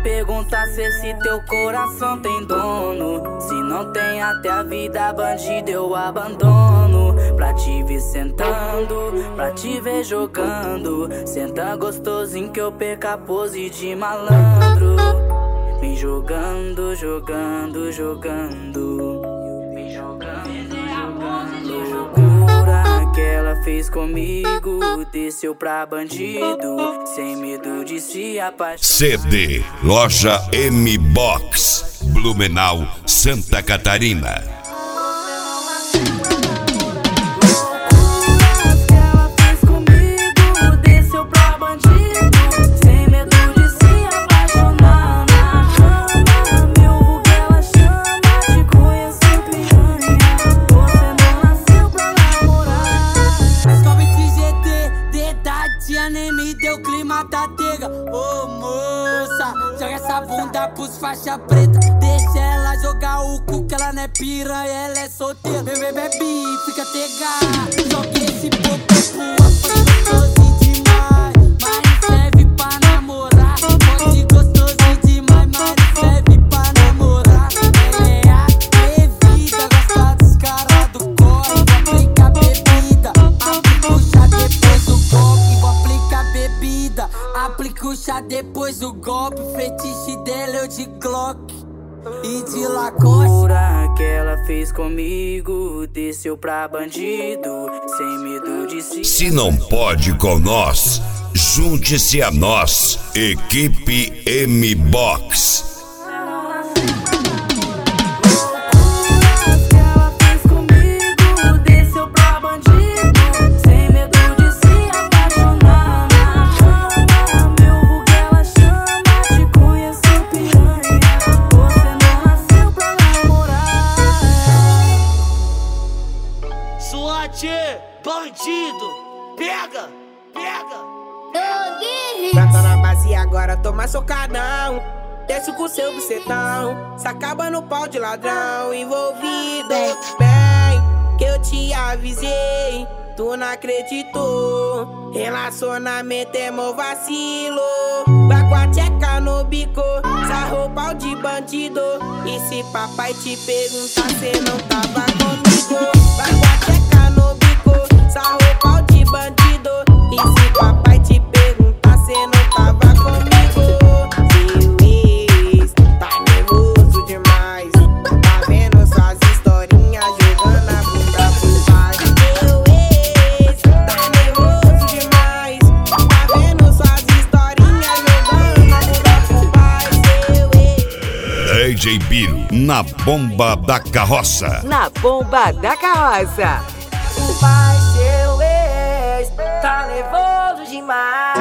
perguntar se esse teu coração tem dono. Se não tem, até a vida bandida eu abandono. Pra te ver sentando, pra te ver jogando. Senta gostosinho que eu perca a pose de malandro. Vem jogando, jogando, jogando. Vem jogando, jogando. Loucura que ela fez comigo, desceu pra bandido, sem medo de se apaixonar. CD Loja M-Box, Blumenau, Santa Catarina. Nem me deu clima da tega. Ô moça, joga essa bunda pros faixa preta. Deixa ela jogar o cu que ela não é piranha, ela é solteira. Bebê, bebe, fica tega. Joga esse popo pro gostosinho demais. Mas serve pra namorar. Pode gostosinho demais, mas serve pra namorar. Ela é atrevida, gosta dos caras do corre. Vou aplicar bebida, aplica o chá depois do golpe. Vou aplicar bebida, aplica o chá depois do golpe. Fetiche dela eu de Glock e de Lacoste. Loucura que ela fez comigo, desceu pra bandido, sem medo de Se não pode com nós, junte-se a nós. Equipe M-Box. Bandido, pega, pega. Prata na base e agora toma socadão. Desce com seu bucetão, se acaba no pau de ladrão. Envolvido, bem, que eu te avisei, tu não acreditou. Relacionamento é mó vacilo. Vai com a tcheca no bico, sarrou pau de bandido. E se papai te perguntar, cê não tava comigo. Vai com a tcheca no bico, sarrou pau de bandido. E se papai te perguntar, cê não tava comigo. Seu ex tá nervoso demais, tá vendo suas historinhas jogando a bunda pro pai. Seu ex tá nervoso demais, tá vendo suas historinhas jogando a bunda pro pai. Seu ex DJ Biro, na bomba da carroça. Na bomba da carroça. O pai, seu ex, tá nervoso demais.